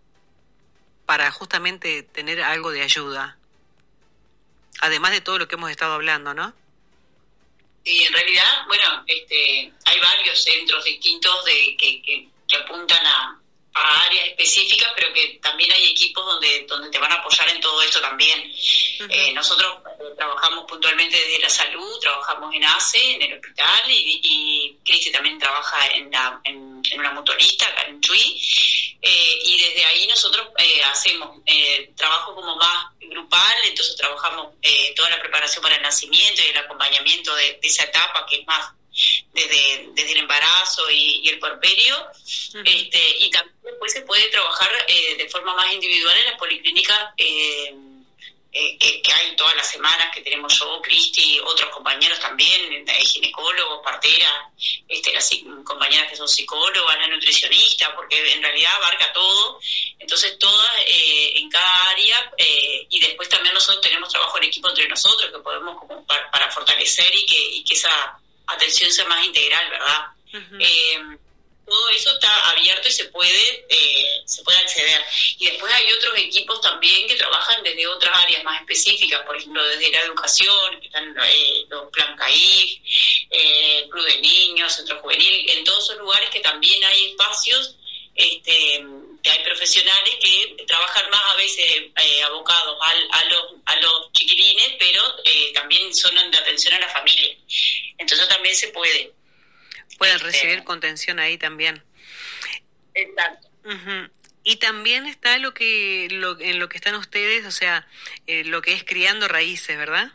para justamente tener algo de ayuda, además de todo lo que hemos estado hablando, ¿no? Sí, en realidad, bueno, este, hay varios centros distintos de que, que, que apuntan a, a áreas específicas, pero que también hay equipos donde donde te van a apoyar en todo esto también. Uh-huh. Eh, nosotros eh, trabajamos puntualmente desde la salud, trabajamos en A C E, en el hospital, y, y Cristi también trabaja en, la, en, en una mutualista acá en Chuy, eh, y desde ahí nosotros eh, hacemos eh, trabajo como más grupal, entonces trabajamos eh, toda la preparación para el nacimiento y el acompañamiento de, de esa etapa que es más desde, desde el embarazo y, y el puerperio. Uh-huh. este, y también después se puede trabajar eh, de forma más individual en las policlínicas eh, eh, que, que hay todas las semanas, que tenemos yo, Cristi, otros compañeros también, eh, ginecólogos, parteras, este, las compañeras que son psicólogas, la nutricionista, porque en realidad abarca todo, entonces todas eh, en cada área, eh, y después también nosotros tenemos trabajo en equipo entre nosotros que podemos como para, para fortalecer y que, y que esa atención sea más integral, ¿verdad? Uh-huh. Eh, todo eso está abierto y se puede eh, se puede acceder. Y después hay otros equipos también que trabajan desde otras áreas más específicas, por ejemplo, desde la educación, que están eh, los Plan C A I F, eh, Club de Niños, Centro Juvenil, en todos esos lugares que también hay espacios, este, que hay profesionales que trabajan más a veces eh, abocados al, a, los, a los chiquilines, pero eh, también son de atención a la familia. Entonces también se puede. Pueden este, recibir contención ahí también. Exacto. Uh-huh. Y también está lo que lo, en lo que están ustedes, o sea, eh, lo que es criando raíces, ¿verdad?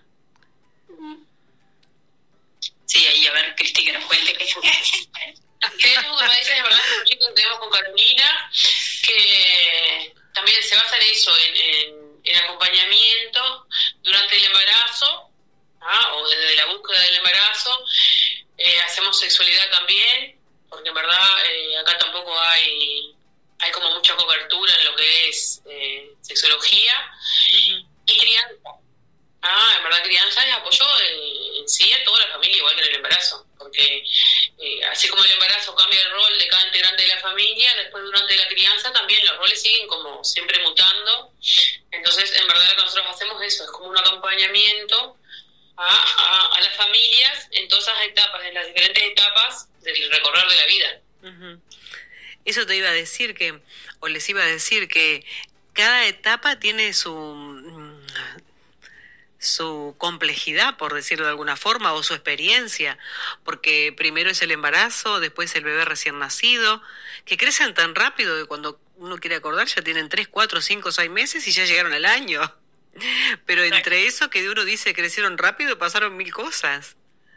Sí, ahí a ver, Cristi, que nos cuente qué es. Criando raíces, de verdad, los chicos que tenemos con Carolina, eso, en, en, en acompañamiento durante el embarazo, ¿ah? O desde la búsqueda del embarazo. Eh, hacemos sexualidad también, porque en verdad eh, acá tampoco hay hay como mucha cobertura en lo que es eh, sexología. Uh-huh. Y crianza. Ah, en verdad crianza es apoyo eh, en sí a toda la familia, igual que en el embarazo, porque eh, así como el embarazo cambia el rol de cada integrante de la familia, después durante la crianza también los roles siguen como siempre mutando. Entonces, en verdad lo que nosotros hacemos eso, es como un acompañamiento a, a, a las familias en todas esas etapas, en las diferentes etapas del recorrer de la vida. Uh-huh. Eso te iba a decir que, o les iba a decir que cada etapa tiene su su complejidad, por decirlo de alguna forma, o su experiencia, porque primero es el embarazo, después el bebé recién nacido, que crecen tan rápido que cuando uno quiere acordar ya tienen tres, cuatro, cinco, seis meses y ya llegaron al año. Pero entre eso que uno dice crecieron rápido, pasaron mil cosas.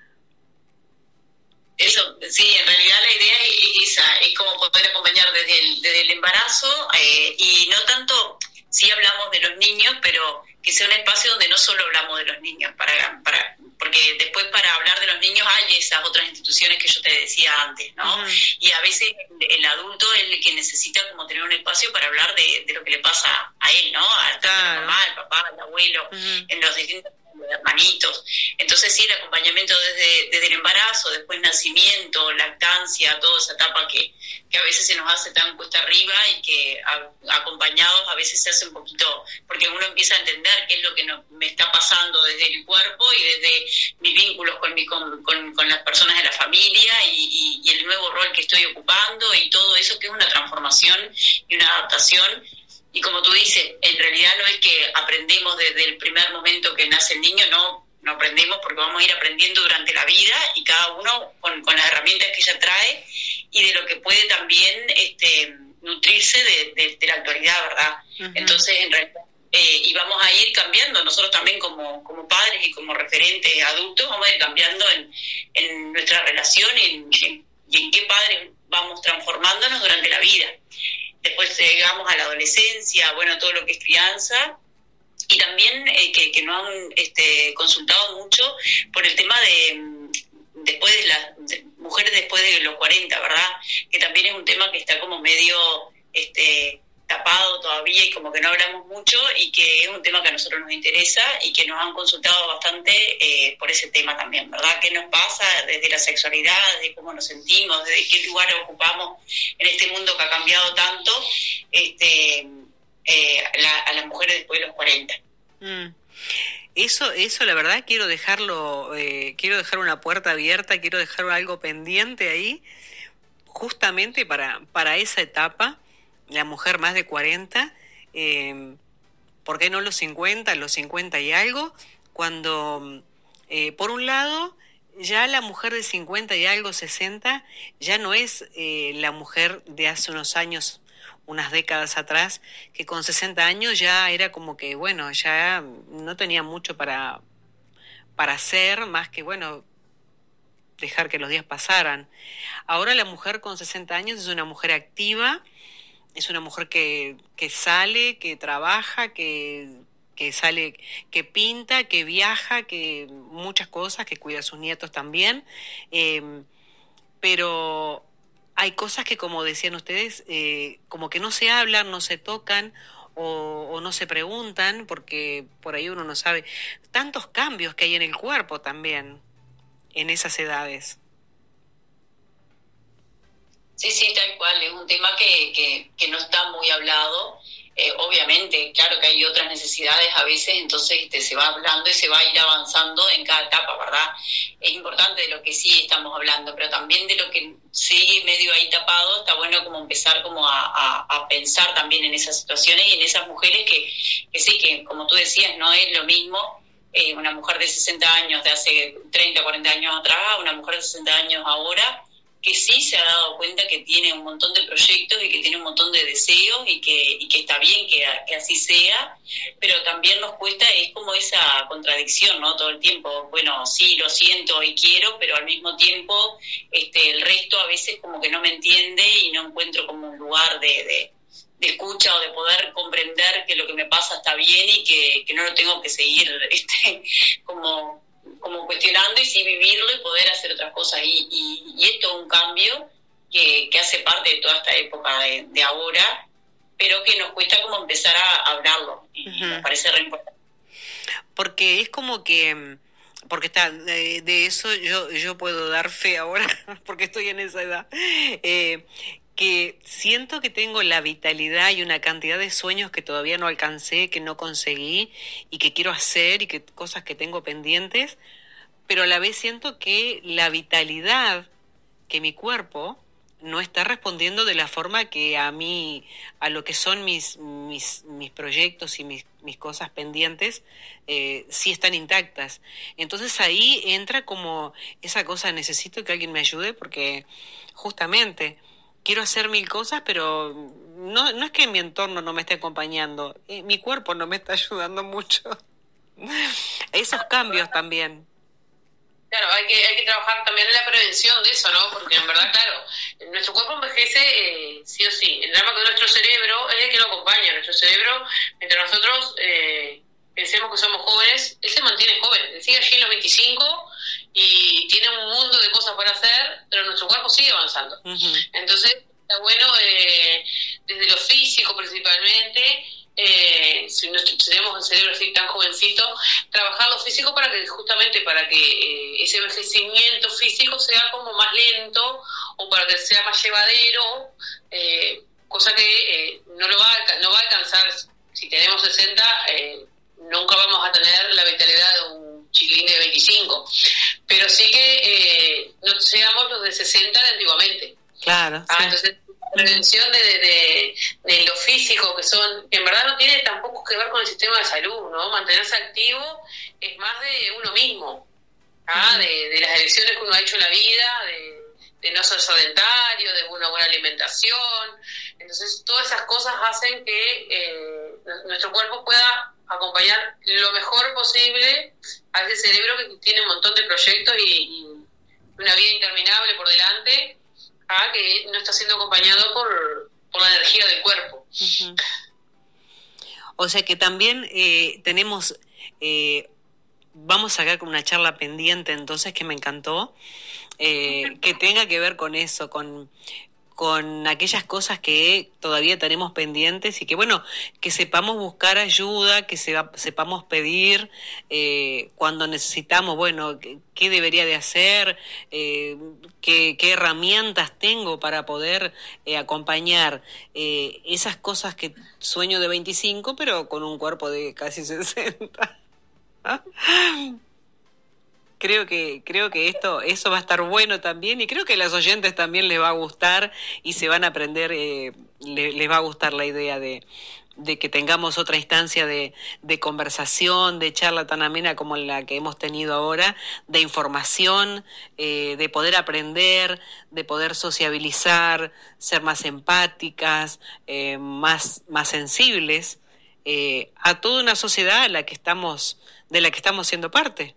Eso, sí, en realidad la idea es esa, es como poder acompañar desde el, desde el embarazo, eh, y no tanto, sí hablamos de los niños, pero que sea un espacio donde no solo hablamos de los niños, para, para porque después para hablar de los niños hay esas otras instituciones que yo te decía antes, ¿no? Uh-huh. Y a veces el adulto es el que necesita como tener un espacio para hablar de, de lo que le pasa a él, ¿no? A la mamá, al papá, al abuelo, uh-huh. en los distintos hermanitos. Entonces sí, el acompañamiento desde, desde el embarazo, después nacimiento, lactancia, toda esa etapa que, que a veces se nos hace tan cuesta arriba y que a, acompañados a veces se hace un poquito, porque uno empieza a entender qué es lo que no, me está pasando desde el cuerpo y desde mis vínculos con, mi, con, con, con las personas de la familia y, y, y el nuevo rol que estoy ocupando y todo eso, que es una transformación y una adaptación. Y como tú dices, en realidad no es que aprendemos desde el primer momento que nace el niño, no, no aprendemos porque vamos a ir aprendiendo durante la vida y cada uno con, con las herramientas que ella trae y de lo que puede también este, nutrirse de, de, de la actualidad, ¿verdad? Uh-huh. Entonces, en realidad, eh, y vamos a ir cambiando, nosotros también como, como padres y como referentes adultos, vamos a ir cambiando en, en nuestra relación y en, en, y en qué padres vamos transformándonos durante la vida. Después llegamos a la adolescencia, bueno, todo lo que es crianza, y también eh, que, que nos han este, consultado mucho por el tema de después de las de mujeres después de los cuarenta, ¿verdad? Que también es un tema que está como medio este, tapado todavía y como que no hablamos mucho y que es un tema que a nosotros nos interesa y que nos han consultado bastante eh, por ese tema también, ¿verdad? ¿Qué nos pasa desde la sexualidad, desde cómo nos sentimos, desde qué lugar ocupamos en este mundo que ha cambiado tanto este, eh, la, a las mujeres después de los cuarenta? Mm. Eso, eso la verdad quiero dejarlo, eh, quiero dejar una puerta abierta, quiero dejar algo pendiente ahí, justamente para, para esa etapa. La mujer más de cuarenta, eh, ¿por qué no los cincuenta, los cincuenta y algo? Cuando, eh, por un lado, ya la mujer de cincuenta y algo, sesenta, ya no es eh, la mujer de hace unos años, unas décadas atrás, que con sesenta años ya era como que, bueno, ya no tenía mucho para, para hacer, más que, bueno, dejar que los días pasaran. Ahora la mujer con sesenta años es una mujer activa, es una mujer que, que sale, que trabaja, que, que sale, que pinta, que viaja, que muchas cosas, que cuida a sus nietos también. Eh, pero hay cosas que, como decían ustedes, eh, como que no se hablan, no se tocan o, o no se preguntan, porque por ahí uno no sabe. Tantos cambios que hay en el cuerpo también, en esas edades. Sí, sí, tal cual, es un tema que, que, que no está muy hablado, eh, obviamente, claro que hay otras necesidades a veces, entonces este, se va hablando y se va a ir avanzando en cada etapa, ¿verdad? Es importante de lo que sí estamos hablando, pero también de lo que sigue medio ahí tapado, está bueno como empezar como a, a, a pensar también en esas situaciones y en esas mujeres que, que sí, que como tú decías, no es lo mismo eh, una mujer de sesenta años de hace treinta, cuarenta años atrás, una mujer de sesenta años ahora, que sí se ha dado cuenta que tiene un montón de proyectos y que tiene un montón de deseos y que, y que está bien que, que así sea, pero también nos cuesta, es como esa contradicción, ¿no? Todo el tiempo, bueno, sí, lo siento y quiero, pero al mismo tiempo este, el resto a veces como que no me entiende y no encuentro como un lugar de, de, de escucha o de poder comprender que lo cosa está bien y que, que no lo tengo que seguir este, como, como cuestionando y sí vivirlo y poder hacer otras cosas. Y, y, y esto es un cambio que, que hace parte de toda esta época de, de ahora, pero que nos cuesta como empezar a hablarlo y uh-huh. me parece re importante. Porque es como que... Porque está de, de eso yo yo puedo dar fe ahora, porque estoy en esa edad, eh, que siento que tengo la vitalidad y una cantidad de sueños que todavía no alcancé, que no conseguí y que quiero hacer y que cosas que tengo pendientes, pero a la vez siento que la vitalidad que mi cuerpo no está respondiendo de la forma que a mí, a lo que son mis mis, mis proyectos y mis, mis cosas pendientes, eh, sí están intactas. Entonces ahí entra como esa cosa, necesito que alguien me ayude porque justamente quiero hacer mil cosas, pero no, no es que mi entorno no me esté acompañando, eh, mi cuerpo no me está ayudando mucho. Esos cambios también. Claro, hay que hay que trabajar también en la prevención de eso, ¿no? Porque en verdad, claro, nuestro cuerpo envejece eh, sí o sí. El drama que nuestro cerebro es el que lo acompaña. Nuestro cerebro, mientras nosotros eh, pensemos que somos jóvenes, él se mantiene joven. Él sigue allí en los veinticinco y tiene un mundo de cosas para hacer, pero nuestro cuerpo sigue avanzando. Uh-huh. Entonces, está bueno eh, desde lo físico principalmente, Eh, si no tenemos el cerebro así tan jovencito, trabajar lo físico para que justamente para que eh, ese envejecimiento físico sea como más lento o para que sea más llevadero, eh, cosa que eh, no lo va a, no va a alcanzar. Si tenemos sesenta, eh, nunca vamos a tener la vitalidad de un chiquilín de veinticinco, pero sí que eh, no seamos los de sesenta de antiguamente. Claro. Ah, sí. Entonces prevención de, de, de, de lo físico, que son, que en verdad no tiene tampoco que ver con el sistema de salud, ¿no? Mantenerse activo es más de uno mismo, ¿ah? Uh-huh. de, de las elecciones que uno ha hecho en la vida, de, de no ser sedentario, de una buena alimentación. Entonces todas esas cosas hacen que eh, nuestro cuerpo pueda acompañar lo mejor posible a ese cerebro que tiene un montón de proyectos y, y una vida interminable por delante, Ah, que no está siendo acompañado por, por la energía del cuerpo. Uh-huh. O sea que también eh, tenemos, eh, vamos a sacar con una charla pendiente entonces que me encantó, eh, que tenga que ver con eso, con, con aquellas cosas que todavía tenemos pendientes y que bueno, que sepamos buscar ayuda, que se, sepamos pedir eh, cuando necesitamos, bueno, qué, qué debería de hacer, eh, qué, qué herramientas tengo para poder eh, acompañar eh, esas cosas que sueño de veinticinco, pero con un cuerpo de casi sesenta. Creo que creo que esto eso va a estar bueno también y creo que a los oyentes también les va a gustar y se van a aprender, eh, les, les va a gustar la idea de, de que tengamos otra instancia de, de conversación, de charla tan amena como la que hemos tenido ahora, de información, eh, de poder aprender, de poder sociabilizar, ser más empáticas, eh, más, más sensibles eh, a toda una sociedad a la que estamos, de la que estamos siendo parte.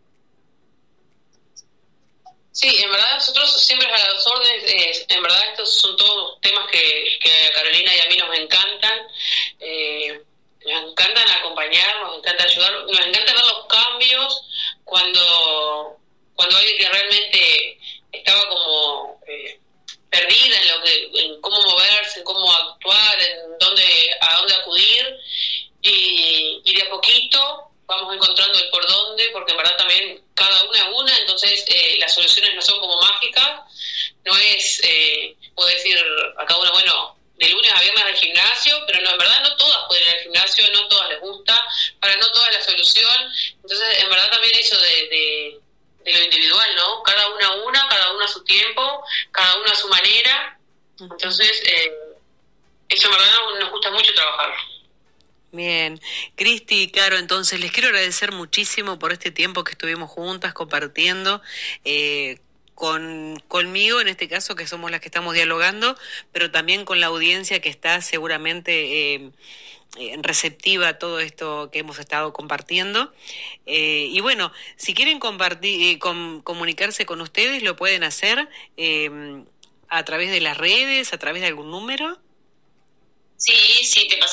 Sí, en verdad nosotros siempre a las órdenes, eh, en verdad estos son todos temas que, que a Carolina y a mí nos encantan, eh, nos encantan acompañar, nos encanta ayudar, nos encanta ver los cambios cuando, cuando alguien que realmente estaba como eh, perdida en lo que, en cómo moverse, en cómo actuar, en dónde, a dónde acudir y, y de a poquito vamos encontrando el por dónde, porque en verdad también cada una es una, entonces eh, las soluciones no son como mágicas, no es, eh, puedo decir a cada una, bueno, de lunes a viernes al gimnasio, pero no, en verdad no todas pueden ir al gimnasio, no todas les gusta, para no todas la solución, entonces en verdad también eso de, de, de lo individual, ¿no? Cada una a una, cada una a su tiempo, cada una a su manera, entonces eh, eso en verdad nos, nos gusta mucho trabajar. Bien, Cristi y Caro, entonces les quiero agradecer muchísimo por este tiempo que estuvimos juntas compartiendo eh, con conmigo, en este caso que somos las que estamos dialogando, pero también con la audiencia que está seguramente eh, eh, receptiva a todo esto que hemos estado compartiendo. Eh, y bueno, si quieren compartir, eh, com, comunicarse con ustedes, lo pueden hacer eh, a través de las redes, a través de algún número. Sí, sí, te pasamos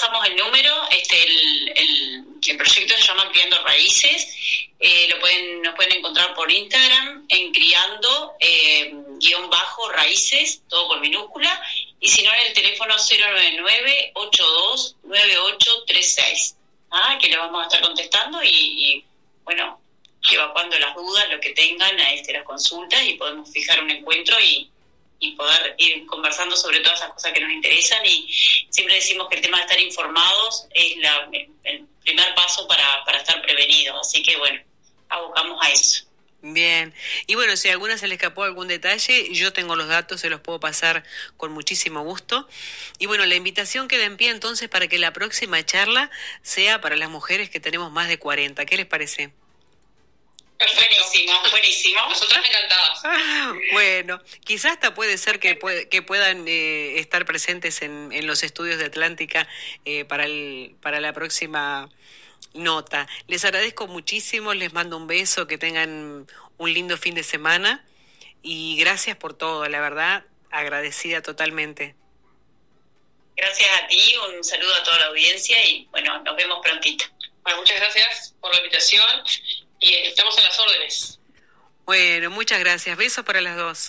pasamos el número. Este, el, el, el proyecto se llama Criando Raíces. Eh, lo pueden, nos pueden encontrar por Instagram en criando eh, guión bajo raíces, todo con minúscula, y si no en el teléfono cero nueve nueve, ocho dos nueve ocho tres seis, ¿ah? Que le vamos a estar contestando y, y bueno, evacuando las dudas, lo que tengan, a este, las consultas, y podemos fijar un encuentro y, y poder ir conversando sobre todas esas cosas que nos interesan. Y siempre decimos que el tema de estar informados es la, el, el primer paso para, para estar prevenidos, así que bueno, abocamos a eso. Bien, y bueno, si a alguna se le escapó algún detalle, yo tengo los datos, se los puedo pasar con muchísimo gusto. Y bueno, la invitación queda en pie entonces para que la próxima charla sea para las mujeres que tenemos más de cuarenta. ¿Qué les parece? Buenísimo, buenísimo. Nosotras encantadas. Ah, bueno, quizás hasta puede ser que, puede, que puedan eh, estar presentes en, en los estudios de Atlántica eh, para, el, para la próxima nota. Les agradezco muchísimo, les mando un beso, que tengan un lindo fin de semana y gracias por todo, la verdad, agradecida totalmente. Gracias a ti, un saludo a toda la audiencia y bueno, nos vemos prontito. Bueno, muchas gracias por la invitación y estamos en las órdenes. Bueno, muchas gracias, besos para las dos.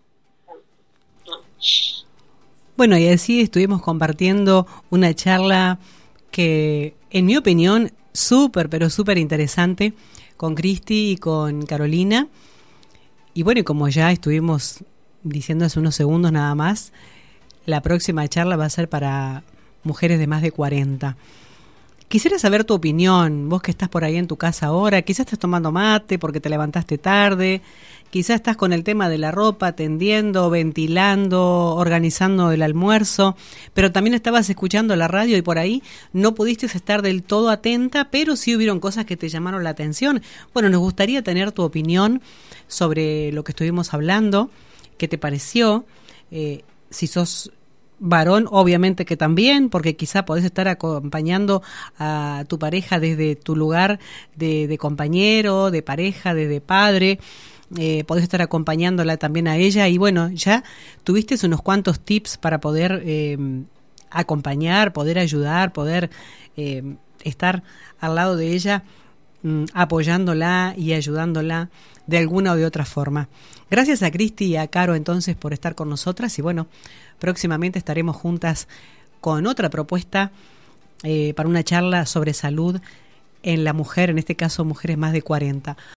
Bueno, y así estuvimos compartiendo una charla que, en mi opinión, súper, pero súper interesante con Cristi y con Carolina. Y bueno, y como ya estuvimos diciendo hace unos segundos nada más, la próxima charla va a ser para mujeres de más de cuarenta. Quisiera saber tu opinión, vos que estás por ahí en tu casa ahora, quizás estás tomando mate porque te levantaste tarde, quizás estás con el tema de la ropa, tendiendo, ventilando, organizando el almuerzo, pero también estabas escuchando la radio y por ahí no pudiste estar del todo atenta, pero sí hubieron cosas que te llamaron la atención. Bueno, nos gustaría tener tu opinión sobre lo que estuvimos hablando, qué te pareció, eh, si sos varón, obviamente que también, porque quizá podés estar acompañando a tu pareja desde tu lugar de, de compañero, de pareja, de, de padre, eh, podés estar acompañándola también a ella y bueno, ya tuviste unos cuantos tips para poder eh, acompañar, poder ayudar, poder eh, estar al lado de ella, mm, apoyándola y ayudándola de alguna o de otra forma. Gracias a Cristi y a Caro entonces por estar con nosotras y bueno, próximamente estaremos juntas con otra propuesta eh, para una charla sobre salud en la mujer, en este caso mujeres más de cuarenta.